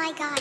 my god.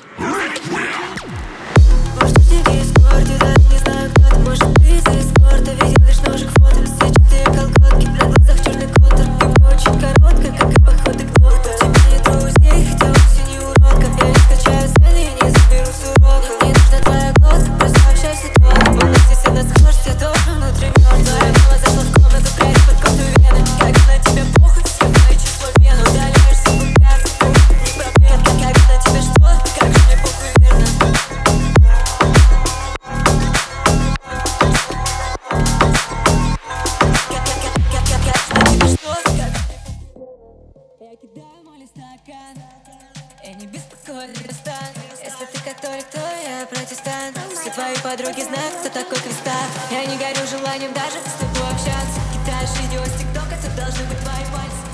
Может, в тебе эскорт, даже не знаю, кто ты. Может, ты из эскорта, видел лишь ножик фото. Сетчатые колготки, на глазах черный контур. Юбка очень короткая, как и походы к доктору. У тебя нет друзей, хотя осень не уродка. Я не скачаю сцены, я не заберу с урока. Мне нужна твоя глотка, просто общайся толком. У нас если нас схожесть, я тоже внутри мёртв. Твоя мама зашла в комнату, прячь под кофту вены. Как на тебя похуй, съебай число вену. Удаляешься в губях, не проблем. Как на тебя что, как же мне похуй верно. Я кидаю мой стакан, я не беспокоен, перестань. Если ты католик, то я протестант. Все твои подруги знают, кто такой Креста. Я не горю желанием даже с тобой общаться. Кидаешь видео с ТикТока, это должны быть твои пальцы.